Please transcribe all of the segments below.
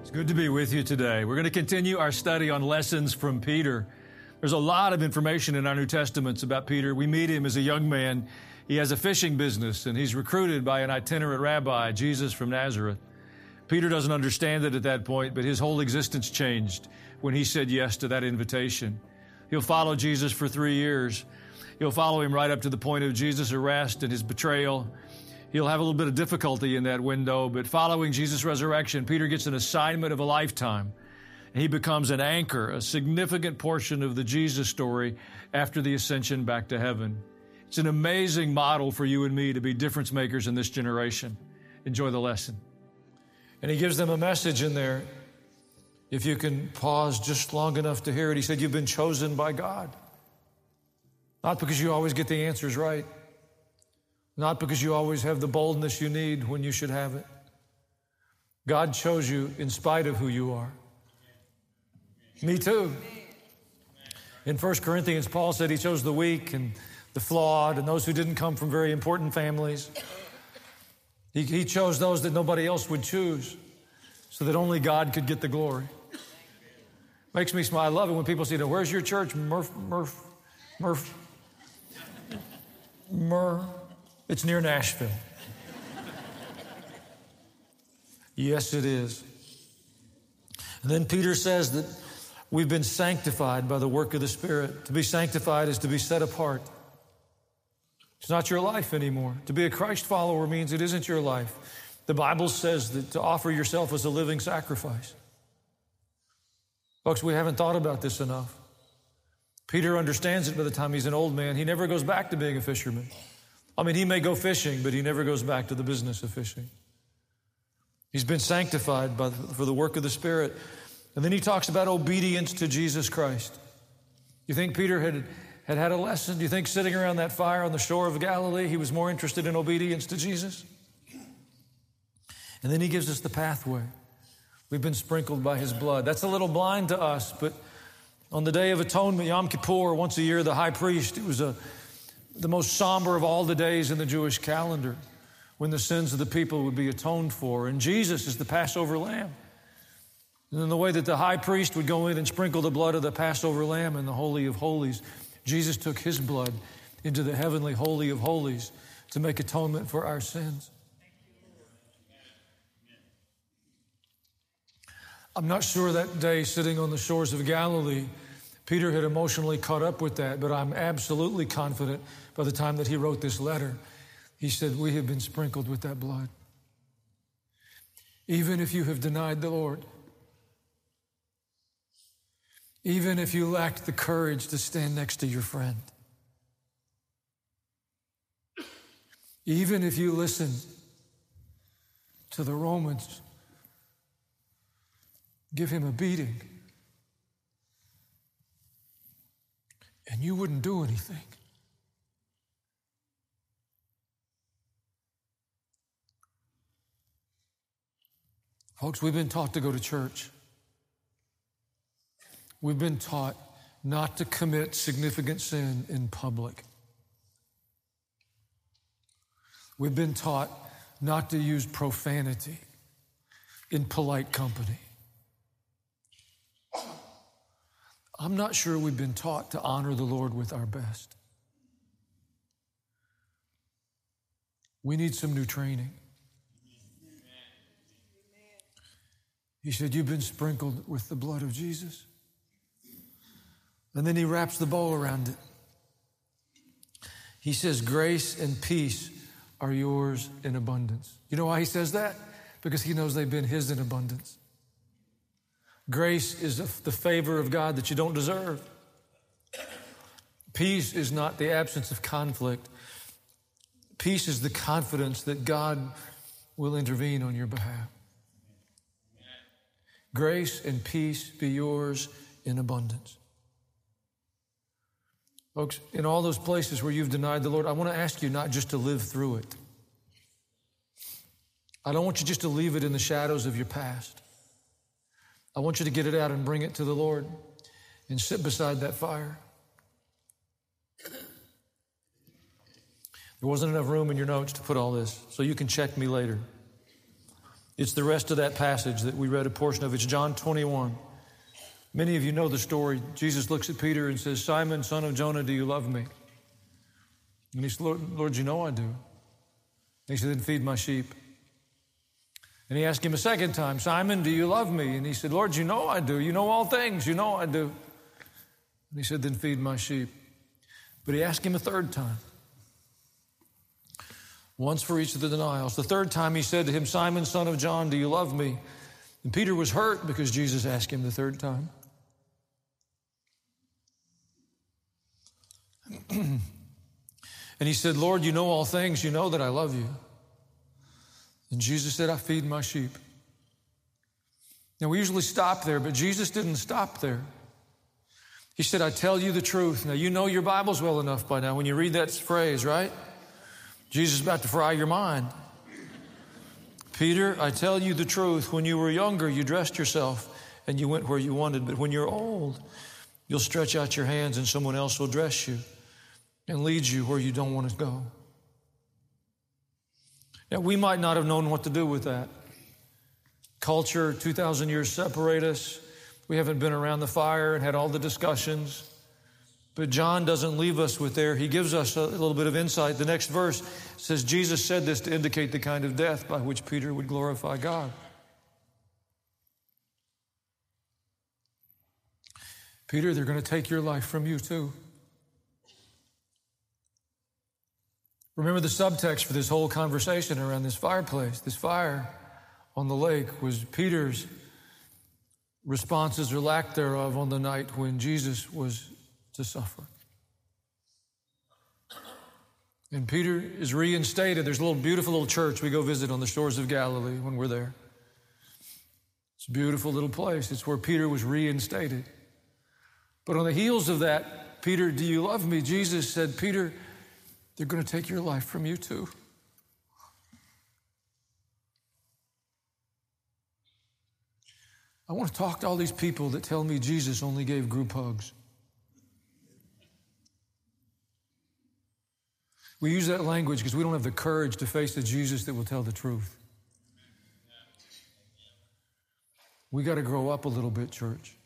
It's good to be with you today. We're going to continue our study on lessons from Peter. There's a lot of information in our New Testaments about Peter. We meet him as a young man. He has a fishing business, and he's recruited by an itinerant rabbi, Jesus from Nazareth. Peter doesn't understand it at that point, but his whole existence changed when he said yes to that invitation. He'll follow Jesus for 3 years. He'll follow him right up to the point of Jesus' arrest and his betrayal. He'll have a little bit of difficulty in that window, but following Jesus' resurrection, Peter gets an assignment of a lifetime. And he becomes an anchor, a significant portion of the Jesus story after the ascension back to heaven. It's an amazing model for you and me to be difference makers in this generation. Enjoy the lesson. And he gives them a message in there. If you can pause just long enough to hear it, he said, you've been chosen by God. Not because you always get the answers right. Not because you always have the boldness you need when you should have it. God chose you in spite of who you are. Me too. In 1 Corinthians, Paul said he chose the weak and the flawed and those who didn't come from very important families. He chose those that nobody else would choose so that only God could get the glory. Makes me smile. I love it when people say, where's your church? Murph. It's near Nashville. Yes, it is. And then Peter says that we've been sanctified by the work of the Spirit. To be sanctified is to be set apart. It's not your life anymore. To be a Christ follower means it isn't your life. The Bible says that to offer yourself as a living sacrifice. Folks, we haven't thought about this enough. Peter understands it by the time he's an old man. He never goes back to being a fisherman. I mean, he may go fishing, but he never goes back to the business of fishing. He's been sanctified for the work of the Spirit. And then he talks about obedience to Jesus Christ. You think Peter had a lesson? Do you think sitting around that fire on the shore of Galilee, he was more interested in obedience to Jesus? And then he gives us the pathway. We've been sprinkled by his blood. That's a little blind to us, but on the Day of Atonement, Yom Kippur, once a year, the high priest, it was the most somber of all the days in the Jewish calendar when the sins of the people would be atoned for. And Jesus is the Passover lamb. And in the way that the high priest would go in and sprinkle the blood of the Passover lamb in the Holy of Holies, Jesus took his blood into the heavenly Holy of Holies to make atonement for our sins. I'm not sure that day sitting on the shores of Galilee, Peter had emotionally caught up with that, but I'm absolutely confident by the time that he wrote this letter, he said, we have been sprinkled with that blood. Even if you have denied the Lord, even if you lacked the courage to stand next to your friend, even if you listened to the Romans give him a beating, and you wouldn't do anything. Folks, we've been taught to go to church. We've been taught not to commit significant sin in public. We've been taught not to use profanity in polite company. I'm not sure we've been taught to honor the Lord with our best. We need some new training. He said, you've been sprinkled with the blood of Jesus. And then he wraps the bow around it. He says, grace and peace are yours in abundance. You know why he says that? Because he knows they've been his in abundance. Grace is the favor of God that you don't deserve. Peace is not the absence of conflict. Peace is the confidence that God will intervene on your behalf. Grace and peace be yours in abundance. Folks, in all those places where you've denied the Lord, I want to ask you not just to live through it. I don't want you just to leave it in the shadows of your past. I want you to get it out and bring it to the Lord and sit beside that fire. There wasn't enough room in your notes to put all this, so you can check me later. It's the rest of that passage that we read a portion of. It's John 21. Many of you know the story. Jesus looks at Peter and says, Simon, son of Jonah, do you love me? And he said, Lord, you know I do. And he said, then feed my sheep. And he asked him a second time, Simon, do you love me? And he said, Lord, you know I do. You know all things. You know I do. And he said, then feed my sheep. But he asked him a third time. Once for each of the denials. The third time he said to him, Simon, son of John, do you love me? And Peter was hurt because Jesus asked him the third time. And he said, Lord, you know all things. You know that I love you. And Jesus said, I feed my sheep. Now, we usually stop there, but Jesus didn't stop there. He said, I tell you the truth. Now, you know your Bibles well enough by now when you read that phrase, right? Jesus is about to fry your mind. Peter, I tell you the truth. When you were younger, you dressed yourself and you went where you wanted. But when you're old, you'll stretch out your hands and someone else will dress you and lead you where you don't want to go. Now, we might not have known what to do with that. Culture, 2,000 years separate us. We haven't been around the fire and had all the discussions. But John doesn't leave us with there. He gives us a little bit of insight. The next verse says, Jesus said this to indicate the kind of death by which Peter would glorify God. Peter, they're going to take your life from you too. Remember the subtext for this whole conversation around this fireplace. This fire on the lake was Peter's responses or lack thereof on the night when Jesus was to suffer. And Peter is reinstated. There's a beautiful little church we go visit on the shores of Galilee when we're there. It's a beautiful little place. It's where Peter was reinstated. But on the heels of that, Peter, do you love me? Jesus said, Peter, they're going to take your life from you too. I want to talk to all these people that tell me Jesus only gave group hugs. We use that language because we don't have the courage to face the Jesus that will tell the truth. We got to grow up a little bit, church.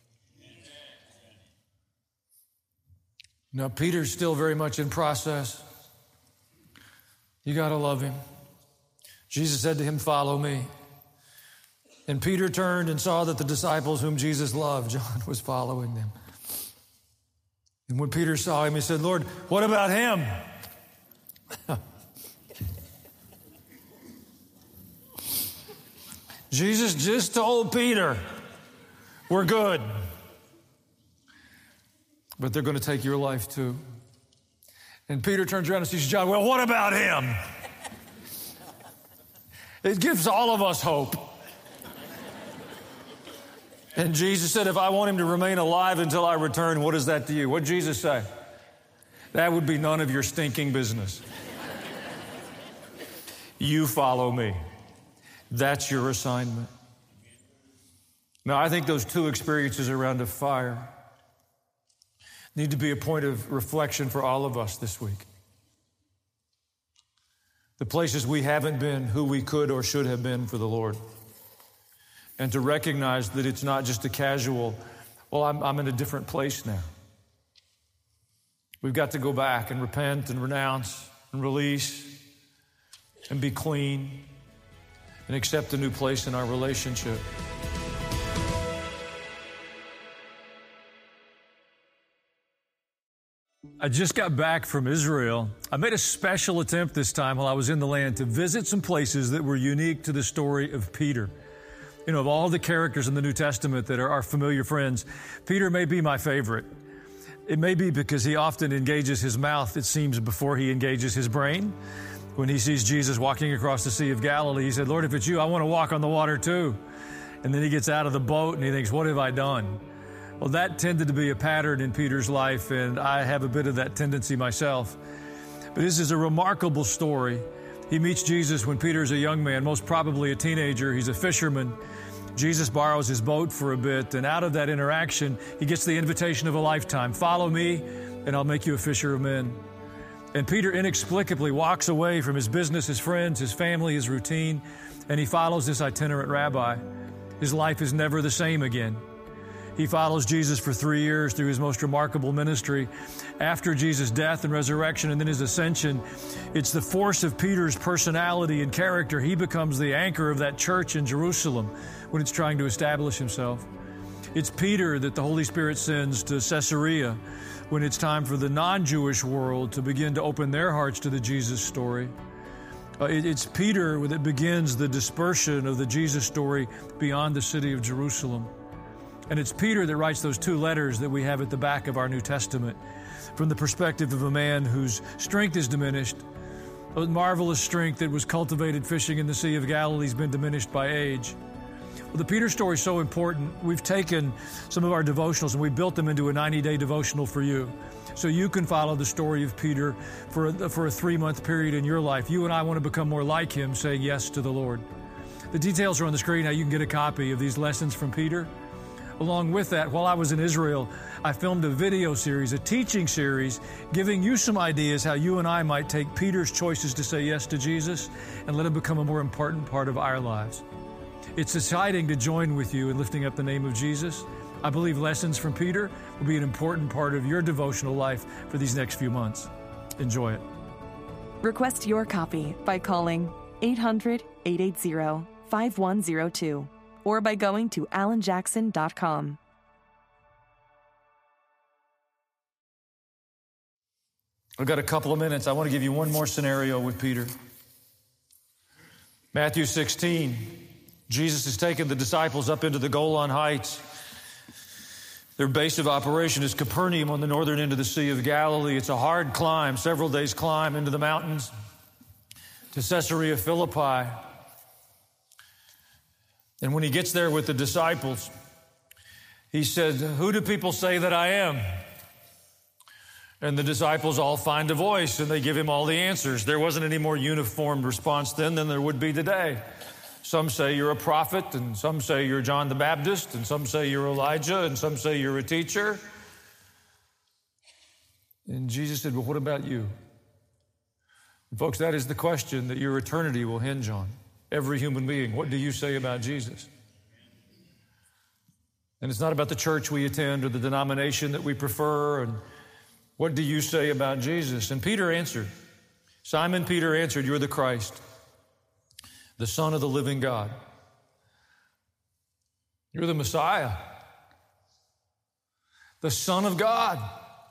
Now, Peter's still very much in process. You got to love him. Jesus said to him, follow me. And Peter turned and saw that the disciples whom Jesus loved, John, was following them. And when Peter saw him, he said, Lord, what about him? Jesus just told Peter, we're good. But they're going to take your life too. And Peter turns around and sees John, well, what about him? It gives all of us hope. And Jesus said, if I want him to remain alive until I return, what is that to you? What did Jesus say? That would be none of your stinking business. You follow me. That's your assignment. Now, I think those two experiences around a fire need to be a point of reflection for all of us this week. The places we haven't been, who we could or should have been for the Lord. And to recognize that it's not just a casual, well, I'm in a different place now. We've got to go back and repent and renounce and release and be clean and accept a new place in our relationship. I just got back from Israel. I made a special attempt this time while I was in the land to visit some places that were unique to the story of Peter. You know, of all the characters in the New Testament that are our familiar friends, Peter may be my favorite. It may be because he often engages his mouth, it seems, before he engages his brain. When he sees Jesus walking across the Sea of Galilee, he said, Lord, if it's you, I want to walk on the water too. And then he gets out of the boat and he thinks, what have I done? Well, that tended to be a pattern in Peter's life, and I have a bit of that tendency myself. But this is a remarkable story. He meets Jesus when Peter's a young man, most probably a teenager. He's a fisherman. Jesus borrows his boat for a bit, and out of that interaction, he gets the invitation of a lifetime. Follow me, and I'll make you a fisher of men. And Peter inexplicably walks away from his business, his friends, his family, his routine, and he follows this itinerant rabbi. His life is never the same again. He follows Jesus for 3 years through his most remarkable ministry. After Jesus' death and resurrection and then his ascension, it's the force of Peter's personality and character. He becomes the anchor of that church in Jerusalem when it's trying to establish himself. It's Peter that the Holy Spirit sends to Caesarea when it's time for the non-Jewish world to begin to open their hearts to the Jesus story. It's Peter that begins the dispersion of the Jesus story beyond the city of Jerusalem. And it's Peter that writes those 2 letters that we have at the back of our New Testament from the perspective of a man whose strength is diminished. A marvelous strength that was cultivated fishing in the Sea of Galilee has been diminished by age. Well, the Peter story is so important. We've taken some of our devotionals and we built them into a 90-day devotional for you. So you can follow the story of Peter for a 3-month period in your life. You and I want to become more like him, saying yes to the Lord. The details are on the screen. Now you can get a copy of these lessons from Peter. Along with that, while I was in Israel, I filmed a video series, a teaching series, giving you some ideas how you and I might take Peter's choices to say yes to Jesus and let him become a more important part of our lives. It's exciting to join with you in lifting up the name of Jesus. I believe lessons from Peter will be an important part of your devotional life for these next few months. Enjoy it. Request your copy by calling 800-880-5102 or by going to alanjackson.com. I've got a couple of minutes. I want to give you one more scenario with Peter. Matthew 16. Jesus has taken the disciples up into the Golan Heights. Their base of operation is Capernaum on the northern end of the Sea of Galilee. It's a hard climb, several days climb into the mountains to Caesarea Philippi. And when he gets there with the disciples, he said, "Who do people say that I am?" And the disciples all find a voice and they give him all the answers. There wasn't any more uniform response then than there would be today. Some say you're a prophet, and some say you're John the Baptist, and some say you're Elijah, and some say you're a teacher. And Jesus said, "Well, what about you?" And folks, that is the question that your eternity will hinge on. Every human being, what do you say about Jesus? And it's not about the church we attend or the denomination that we prefer. And what do you say about Jesus? And Peter answered. Simon Peter answered, "You're the Christ, the Son of the living God. You're the Messiah, the Son of God."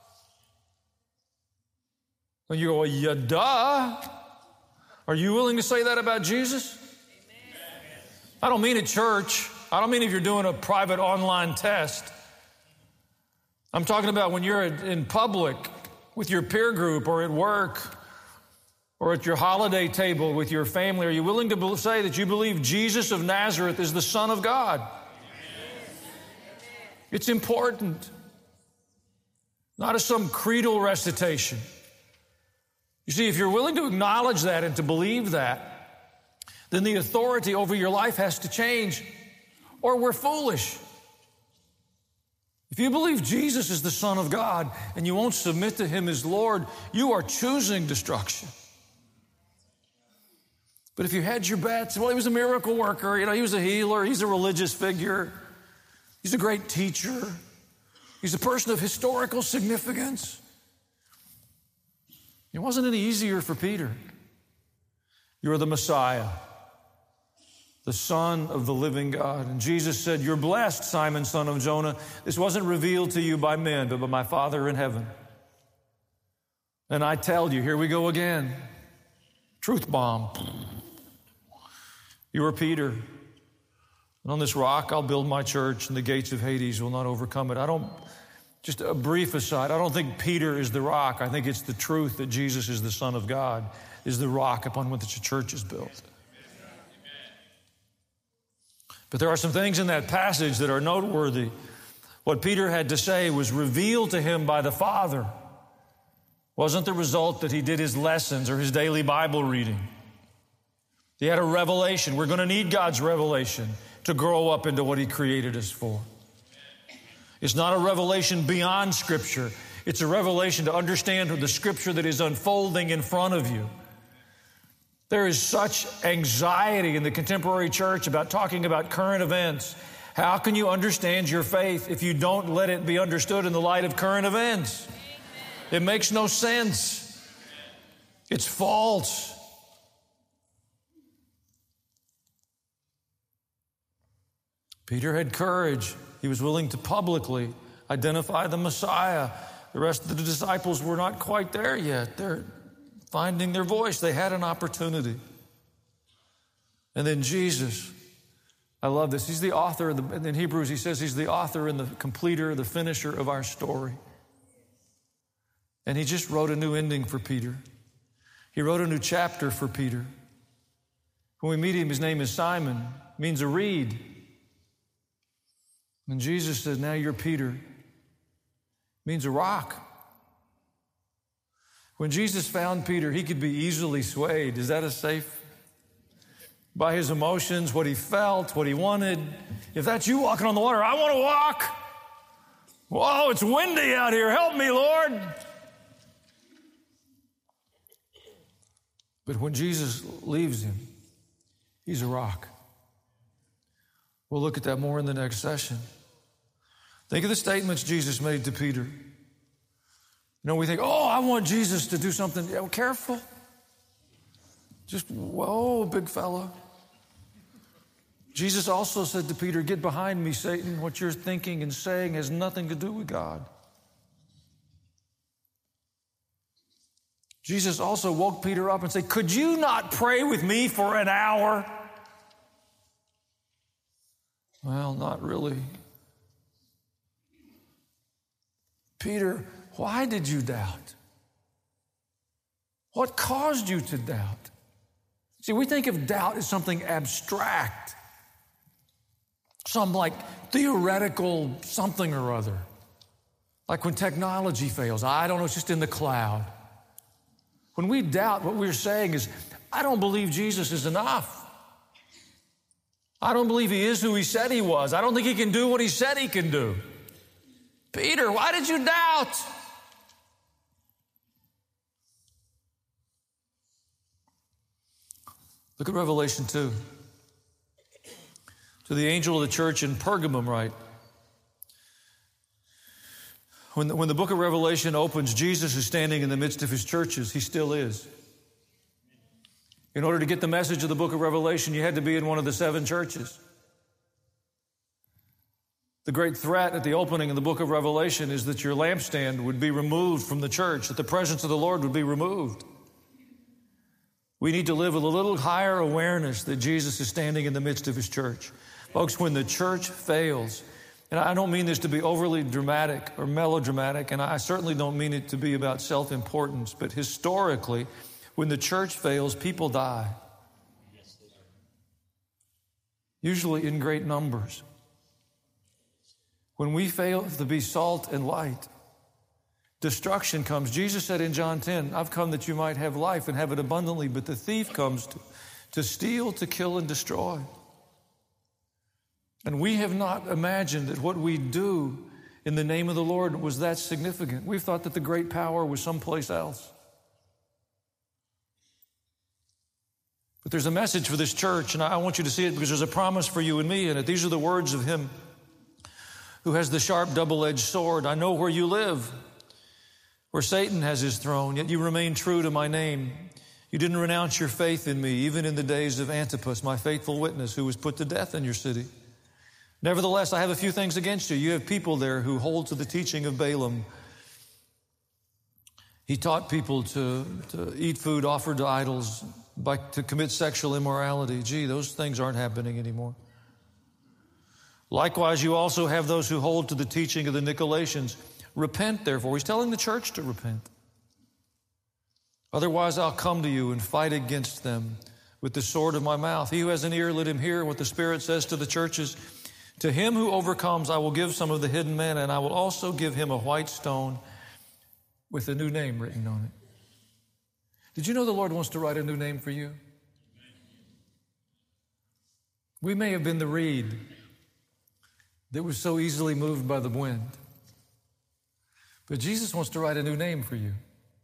And you go, "Well, yeah, duh." Are you willing to say that about Jesus? I don't mean at church. I don't mean if you're doing a private online test. I'm talking about when you're in public with your peer group or at work or at your holiday table with your family. Are you willing to say that you believe Jesus of Nazareth is the Son of God? It's important. Not as some creedal recitation. You see, if you're willing to acknowledge that and to believe that, then the authority over your life has to change, or we're foolish. If you believe Jesus is the Son of God and you won't submit to him as Lord, you are choosing destruction. But if you had your bets, well, he was a miracle worker, he was a healer, he's a religious figure, he's a great teacher, he's a person of historical significance. It wasn't any easier for Peter. You're the Messiah, the Son of the living God. And Jesus said, "You're blessed, Simon, son of Jonah. This wasn't revealed to you by men, but by my Father in heaven. And I tell you," here we go again, truth bomb. "You are Peter, and on this rock I'll build my church, and the gates of Hades will not overcome it." Just a brief aside, I don't think Peter is the rock. I think it's the truth that Jesus is the Son of God, is the rock upon which the church is built. But there are some things in that passage that are noteworthy. What Peter had to say was revealed to him by the Father. Wasn't the result that he did his lessons or his daily Bible reading. He had a revelation. We're going to need God's revelation to grow up into what he created us for. It's not a revelation beyond Scripture. It's a revelation to understand the Scripture that is unfolding in front of you. There is such anxiety in the contemporary church about talking about current events. How can you understand your faith if you don't let it be understood in the light of current events? It makes no sense. It's false. Peter had courage. He was willing to publicly identify the Messiah. The rest of the disciples were not quite there yet. They're finding their voice. They had an opportunity. And then Jesus, I love this. He's the author, in Hebrews he says he's the author and the completer, the finisher of our story. And he just wrote a new ending for Peter. He wrote a new chapter for Peter. When we meet him, his name is Simon, means a reed. And Jesus says, now you're Peter, means a rock. When Jesus found Peter, he could be easily swayed. Is that a safe? By his emotions, what he felt, what he wanted. If that's you walking on the water, I want to walk. Whoa, it's windy out here. Help me, Lord. But when Jesus leaves him, he's a rock. We'll look at that more in the next session. Think of the statements Jesus made to Peter. You know, we think, oh, I want Jesus to do something. Yeah, well, careful. Just, whoa, big fella. Jesus also said to Peter, get behind me, Satan. What you're thinking and saying has nothing to do with God. Jesus also woke Peter up and said, could you not pray with me for an hour? Well, not really. Peter, why did you doubt? What caused you to doubt? See, we think of doubt as something abstract, some like theoretical something or other. Like when technology fails, I don't know, it's just in the cloud. When we doubt, what we're saying is, I don't believe Jesus is enough. I don't believe he is who he said he was. I don't think he can do what he said he can do. Peter, why did you doubt? Look at Revelation 2. To the angel of the church in Pergamum write, when the book of Revelation opens, Jesus is standing in the midst of his churches. He still is. In order to get the message of the book of Revelation, you had to be in one of the 7 churches. The great threat at the opening of the book of Revelation is that your lampstand would be removed from the church, that the presence of the Lord would be removed. We need to live with a little higher awareness that Jesus is standing in the midst of his church. Folks, when the church fails, and I don't mean this to be overly dramatic or melodramatic, and I certainly don't mean it to be about self-importance, but historically, when the church fails, people die. Usually in great numbers. When we fail to be salt and light, destruction comes. Jesus said in John 10, I've come that you might have life and have it abundantly, but the thief comes to steal, to kill, and destroy. And we have not imagined that what we do in the name of the Lord was that significant. We've thought that the great power was someplace else. But there's a message for this church, and I want you to see it because there's a promise for you and me in it. These are the words of him who has the sharp double-edged sword. I know where you live, where Satan has his throne, yet you remain true to my name. You didn't renounce your faith in me, even in the days of Antipas, my faithful witness, who was put to death in your city. Nevertheless, I have a few things against you. You have people there who hold to the teaching of Balaam. He taught people to eat food offered to idols, to commit sexual immorality. Gee, those things aren't happening anymore. Likewise, you also have those who hold to the teaching of the Nicolaitans. Repent, therefore. He's telling the church to repent. Otherwise, I'll come to you and fight against them with the sword of my mouth. He who has an ear, let him hear what the Spirit says to the churches. To him who overcomes, I will give some of the hidden manna, and I will also give him a white stone with a new name written on it. Did you know the Lord wants to write a new name for you? We may have been the reed that was so easily moved by the wind. But Jesus wants to write a new name for you.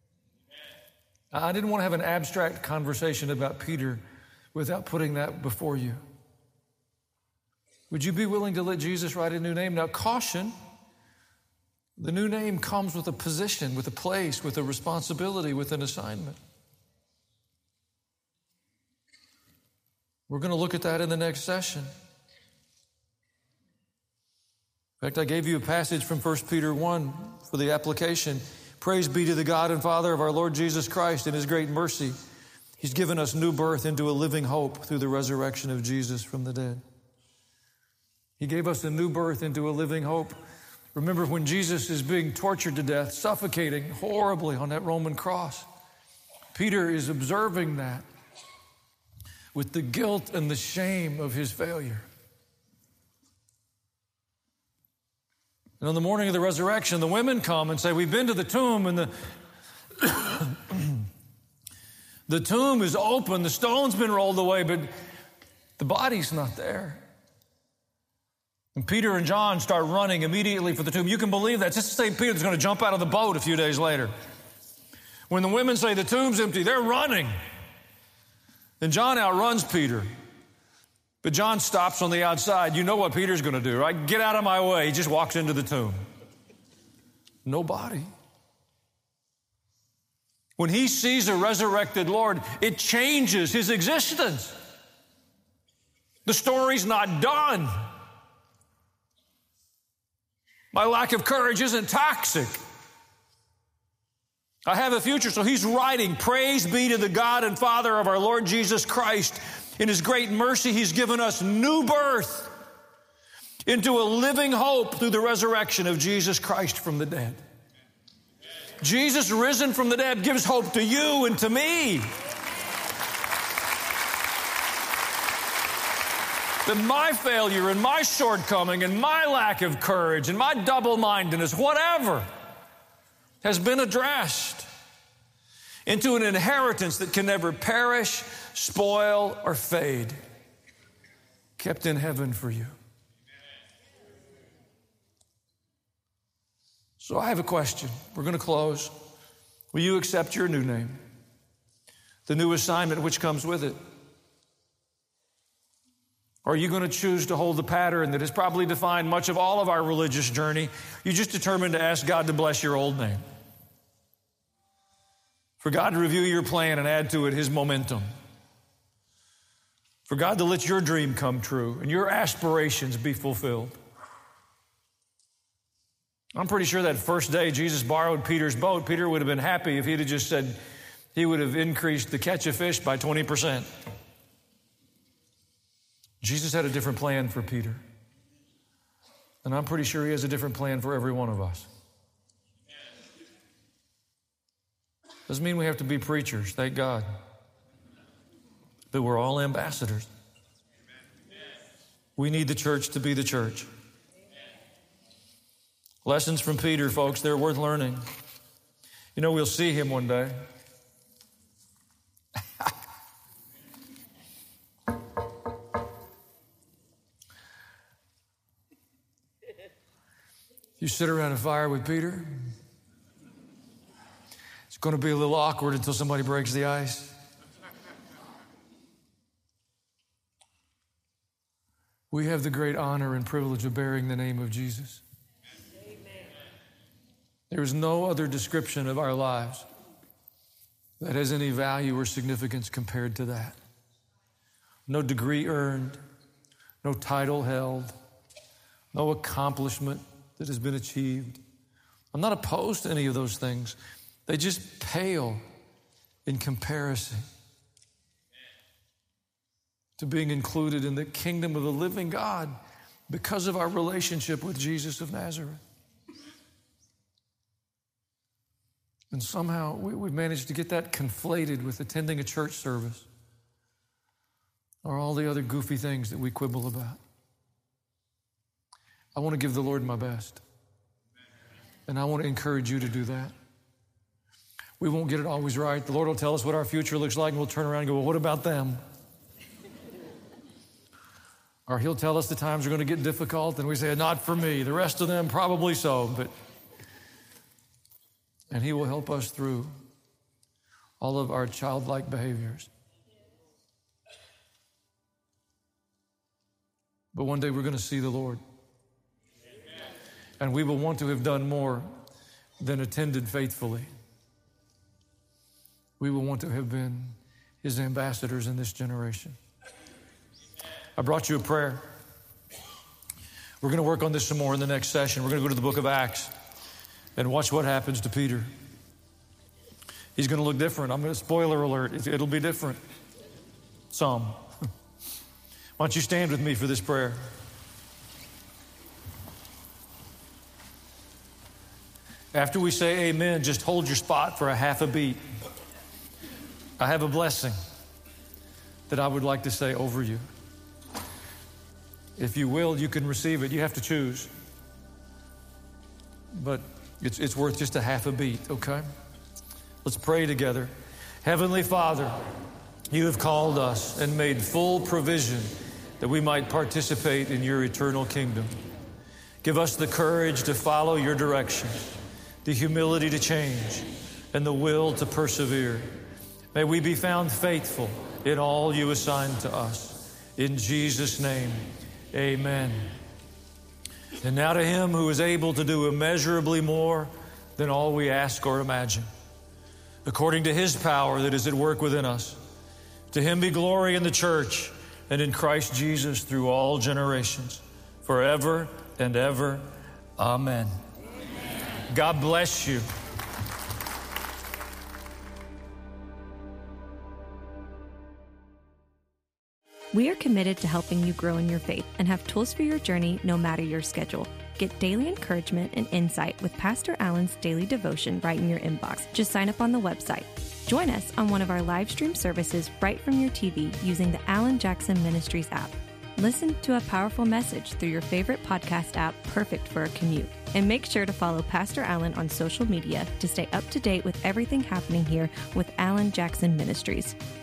I didn't want to have an abstract conversation about Peter without putting that before you. Would you be willing to let Jesus write a new name? Now, caution, the new name comes with a position, with a place, with a responsibility, with an assignment. We're going to look at that in the next session. In fact, I gave you a passage from 1 Peter 1 for the application. Praise be to the God and Father of our Lord Jesus Christ. In his great mercy, he's given us new birth into a living hope through the resurrection of Jesus from the dead. He gave us a new birth into a living hope. Remember when Jesus is being tortured to death, suffocating horribly on that Roman cross. Peter is observing that with the guilt and the shame of his failure. And on the morning of the resurrection, the women come and say, we've been to the tomb and the tomb is open, the stone's been rolled away, but the body's not there. And Peter and John start running immediately for the tomb. You can believe that. Just to say Peter's going to jump out of the boat a few days later. When the women say the tomb's empty, they're running. And John outruns Peter. But John stops on the outside. You know what Peter's going to do, right? Get out of my way. He just walks into the tomb. No body. When he sees a resurrected Lord, it changes his existence. The story's not done. My lack of courage isn't toxic. I have a future. So he's writing, praise be to the God and Father of our Lord Jesus Christ. In his great mercy, he's given us new birth into a living hope through the resurrection of Jesus Christ from the dead. Jesus, risen from the dead, gives hope to you and to me. That my failure and my shortcoming and my lack of courage and my double-mindedness, whatever, has been addressed into an inheritance that can never perish, spoil, or fade, kept in heaven for you. So I have a question. We're going to close. Will you accept your new name? The new assignment which comes with it? Or are you going to choose to hold the pattern that has probably defined much of all of our religious journey? You just determined to ask God to bless your old name. For God to review your plan and add to it his momentum. For God to let your dream come true and your aspirations be fulfilled. I'm pretty sure that first day Jesus borrowed Peter's boat, Peter would have been happy if he'd have just said he would have increased the catch of fish by 20%. Jesus had a different plan for Peter. And I'm pretty sure he has a different plan for every one of us. Doesn't mean we have to be preachers, thank God. But we're all ambassadors. We need the church to be the church. Lessons from Peter, folks, they're worth learning. You know, we'll see him one day. You sit around a fire with Peter, it's going to be a little awkward until somebody breaks the ice. We have the great honor and privilege of bearing the name of Jesus. Amen. There is no other description of our lives that has any value or significance compared to that. No degree earned, no title held, no accomplishment that has been achieved. I'm not opposed to any of those things. They just pale in comparison to being included in the kingdom of the living God because of our relationship with Jesus of Nazareth. And somehow we've managed to get that conflated with attending a church service or all the other goofy things that we quibble about. I want to give the Lord my best. And I want to encourage you to do that. We won't get it always right. The Lord will tell us what our future looks like, and we'll turn around and go, well, what about them? Or he'll tell us the times are going to get difficult, and we say, not for me. The rest of them, probably so. But And he will help us through all of our childlike behaviors. But one day we're going to see the Lord. And we will want to have done more than attended faithfully. We will want to have been his ambassadors in this generation. I brought you a prayer. We're going to work on this some more in the next session. We're going to go to the book of Acts and watch what happens to Peter. He's going to look different. I'm going to spoiler alert. It'll be different. Some. Why don't you stand with me for this prayer? After we say amen, just hold your spot for a half a beat. I have a blessing that I would like to say over you. If you will, you can receive it. You have to choose. But it's worth just a half a beat, okay? Let's pray together. Heavenly Father, you have called us and made full provision that we might participate in your eternal kingdom. Give us the courage to follow your direction, the humility to change, and the will to persevere. May we be found faithful in all you assign to us. In Jesus' name, amen. And now to him who is able to do immeasurably more than all we ask or imagine, according to his power that is at work within us. To him be glory in the church and in Christ Jesus through all generations, forever and ever. Amen. God bless you. We are committed to helping you grow in your faith and have tools for your journey no matter your schedule. Get daily encouragement and insight with Pastor Allen's daily devotion right in your inbox. Just sign up on the website. Join us on one of our live stream services right from your TV using the Alan Jackson Ministries app. Listen to a powerful message through your favorite podcast app, perfect for a commute. And make sure to follow Pastor Allen on social media to stay up to date with everything happening here with Alan Jackson Ministries.